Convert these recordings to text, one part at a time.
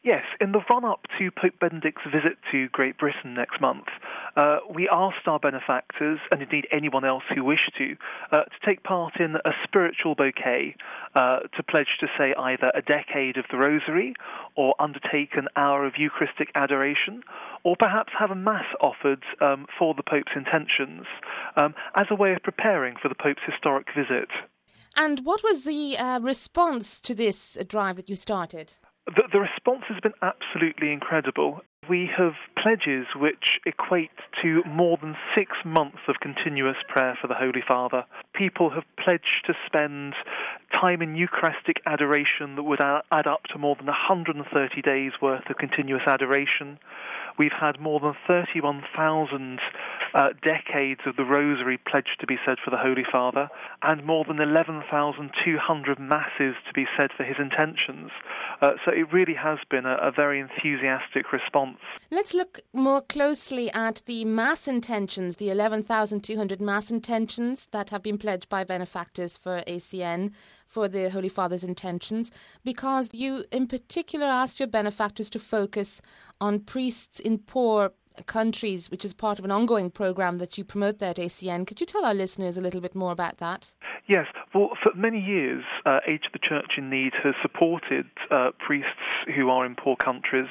Yes, in the run-up to Pope Benedict's visit to Great Britain next month, we asked our benefactors, and indeed anyone else who wished to take part in a spiritual bouquet, to pledge to say either a decade of the Rosary, or undertake an hour of Eucharistic adoration, or perhaps have a Mass offered for the Pope's intentions, as a way of preparing for the Pope's historic visit. And what was the response to this drive that you started? The response has been absolutely incredible. We have pledges which equate to more than 6 months of continuous prayer for the Holy Father. People have pledged to spend time in Eucharistic adoration that would add up to more than 130 days' worth of continuous adoration. We've had more than 31,000 decades of the Rosary pledged to be said for the Holy Father, and more than 11,200 Masses to be said for his intentions. So it really has been a very enthusiastic response. Let's look more closely at the Mass intentions, the 11,200 Mass intentions that have been pledged by benefactors for ACN, for the Holy Father's intentions, because you in particular asked your benefactors to focus on priests in poor countries, which is part of an ongoing programme that you promote there at ACN. Could you tell our listeners a little bit more about that? Yes, well, for many years, Aid to the Church in Need has supported priests who are in poor countries,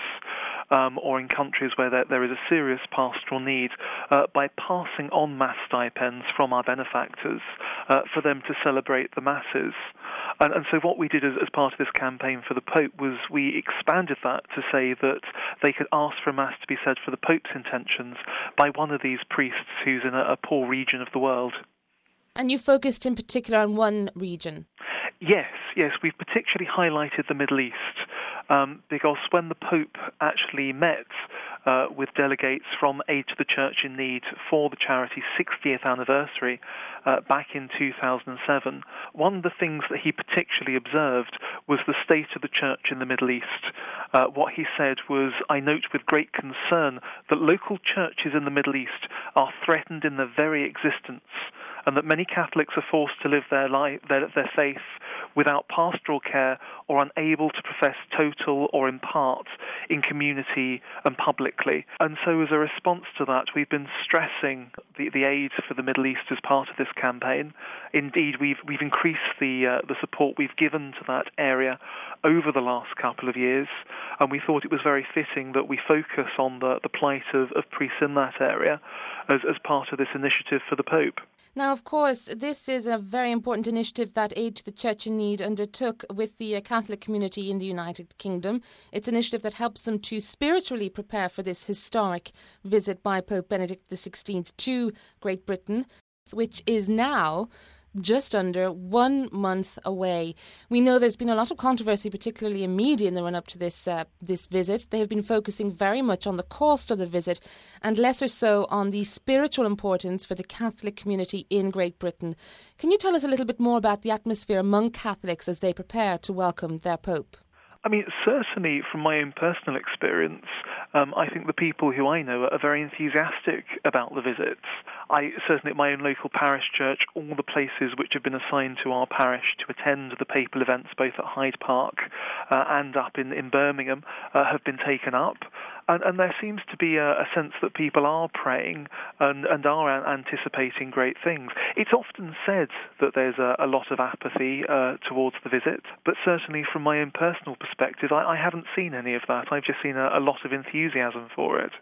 or in countries where there is a serious pastoral need, by passing on Mass stipends from our benefactors for them to celebrate the Masses. And so what we did as part of this campaign for the Pope was we expanded that to say that they could ask for a Mass to be said for the Pope's intentions by one of these priests who's in a poor region of the world. And you focused in particular on one region? Yes, we've particularly highlighted the Middle East, because when the Pope actually met with delegates from Aid to the Church in Need for the charity's 60th anniversary back in 2007, one of the things that he particularly observed was the state of the Church in the Middle East. What he said was, "I note with great concern that local churches in the Middle East are threatened in their very existence, and that many Catholics are forced to live their faith without pastoral care or unable to profess total or in part in community and publicly." And so as a response to that, we've been stressing the aid for the Middle East as part of this campaign. Indeed, we've increased the support we've given to that area over the last couple of years, and we thought it was very fitting that we focus on the plight of priests in that area as part of this initiative for the Pope. Now, of course, this is a very important initiative that Aid to the Church in Need undertook with the Catholic community in the United Kingdom. It's an initiative that helps them to spiritually prepare for this historic visit by Pope Benedict XVI to Great Britain, which is now just under 1 month away. We know there's been a lot of controversy, particularly in media, in the run-up to this visit. They have been focusing very much on the cost of the visit and lesser so on the spiritual importance for the Catholic community in Great Britain. Can you tell us a little bit more about the atmosphere among Catholics as they prepare to welcome their Pope? I mean, certainly from my own personal experience, I think the people who I know are very enthusiastic about the visits. Certainly at my own local parish church, all the places which have been assigned to our parish to attend the papal events, both at Hyde Park and up in Birmingham, have been taken up. And there seems to be a sense that people are praying and are anticipating great things. It's often said that there's a lot of apathy towards the visit, but certainly from my own personal perspective, I haven't seen any of that. I've just seen a lot of enthusiasm for it.